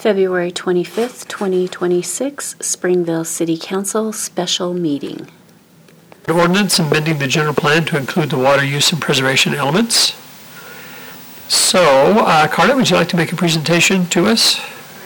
February 25th, 2026, Springville City Council special meeting. An ordinance amending the general plan to include the water use and preservation elements. So, Carla, would you like to make a presentation to us?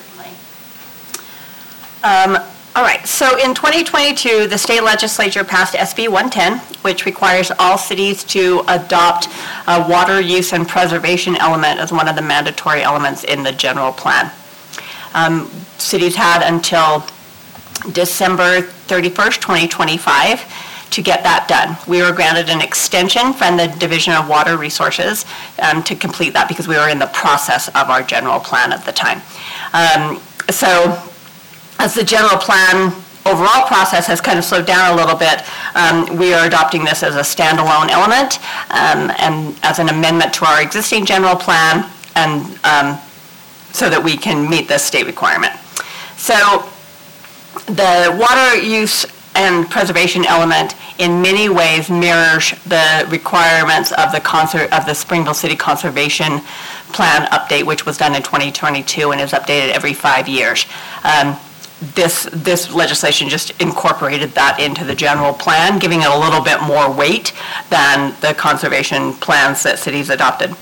All right, so in 2022, the state legislature passed SB 110, which requires all cities to adopt a water use and preservation element as one of the mandatory elements in the general plan. Cities had until December 31st, 2025 to get that done. We were granted an extension from the Division of Water Resources to complete that because we were in the process of our general plan at the time. So as the general plan overall process has kind of slowed down a little bit, we are adopting this as a standalone element and as an amendment to our existing general plan, and so that we can meet this state requirement. So the water use and preservation element in many ways mirrors the requirements of the Springville City Conservation Plan update, which was done in 2022 and is updated every 5 years. This legislation just incorporated that into the general plan, giving it a little bit more weight than the conservation plans that cities adopted.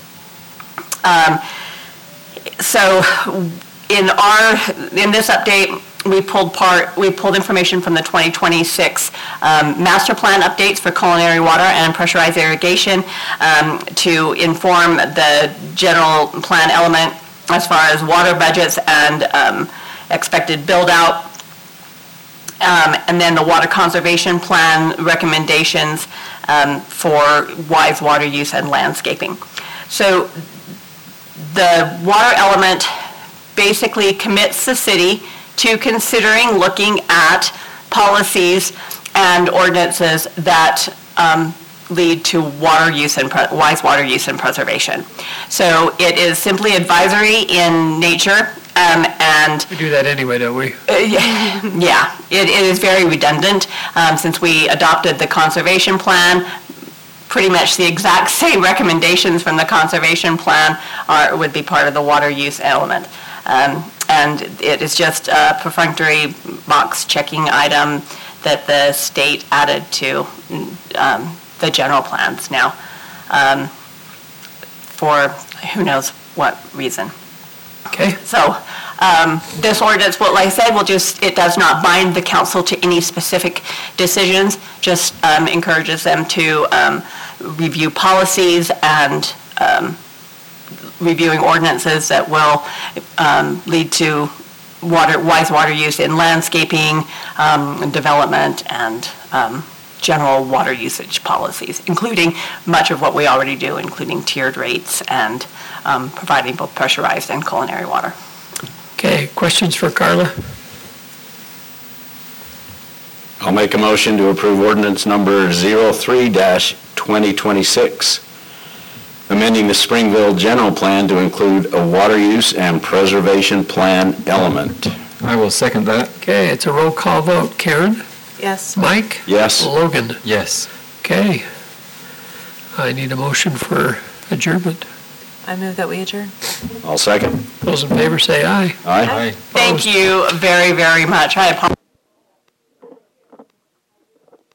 So in this update, we pulled information from the 2026 master plan updates for culinary water and pressurized irrigation to inform the general plan element as far as water budgets and expected build out, and then the water conservation plan recommendations for wise water use and landscaping. So the water element basically commits the city to considering looking at policies and ordinances that lead to water use and wise water use and preservation. So it is simply advisory in nature. And we do that anyway, don't we? Yeah, it is very redundant since we adopted the conservation plan. Pretty much the exact same recommendations from the conservation plan would be part of the water use element. And it is just a perfunctory box checking item that the state added to the general plans now for who knows what reason. Okay. So this ordinance, like I said, it does not bind the council to any specific decisions, just encourages them to review policies and reviewing ordinances that will lead to wise water use in landscaping, development, and general water usage policies, including much of what we already do, including tiered rates and providing both pressurized and culinary water. Okay, questions for Carla? I'll make a motion to approve ordinance number 03-2026, amending the Springville General Plan to include a water use and preservation plan element. I will second that. Okay, it's a roll call vote. Karen? Yes. Mike? Yes. Logan? Yes. Okay. I need a motion for adjournment. I move that we adjourn. I'll second. Those in favor say aye. Aye. Thank you very, very much. I apologize.